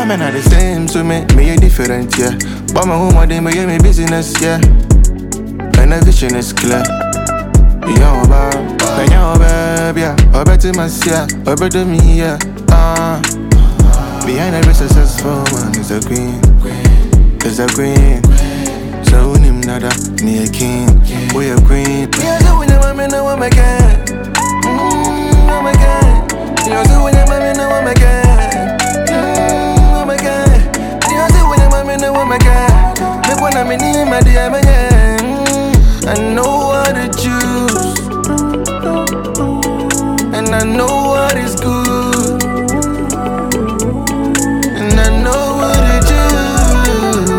All men are the same, so me a different, yeah. But my home, they me business, yeah. And the vision is clear. Young baby, yeah. I bet it must, yeah. I bet me, yeah. Behind every successful man is a queen. Is a queen. So when him nada, me a king. We a queen. Yeah, so when I'm in a woman again. Oh my God. Yeah, so when I'm in a woman again. Oh my God. Yeah, so when I'm in a woman again. Make one of me need my dear man. I know what to choose. And I know what is good. And I know what to do.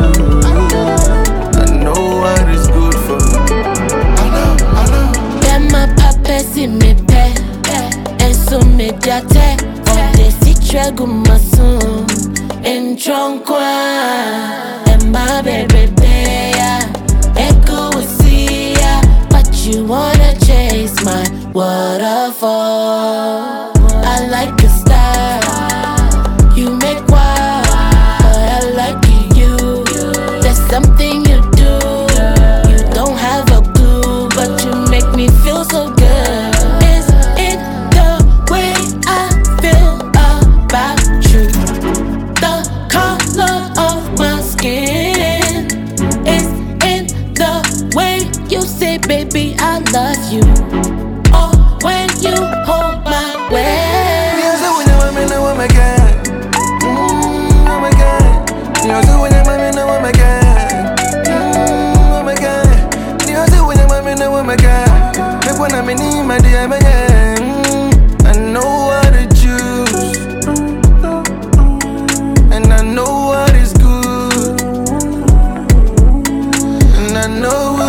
I know what is good for me. I know. Yeah, my papa see me pay. And so mediate. On the citra gumasun. In Tronkwa. And my baby bear. Echo will see ya. But you wanna chase my waterfall. I like a style. You make wild. But I like you. There's something you do. You don't have a clue. But you make me feel so good. Is it the way I feel about you? The color of my skin. Is it the way you say, baby, I love you? Or when you hold my waist? Yeah, so when I'm in a woman again. Oh my God. Yeah, so when I'm in a woman again. Oh my God. Yeah, so when I'm in a woman again. Make one of me need my dear man. I know what to choose. And I know what is good. And I know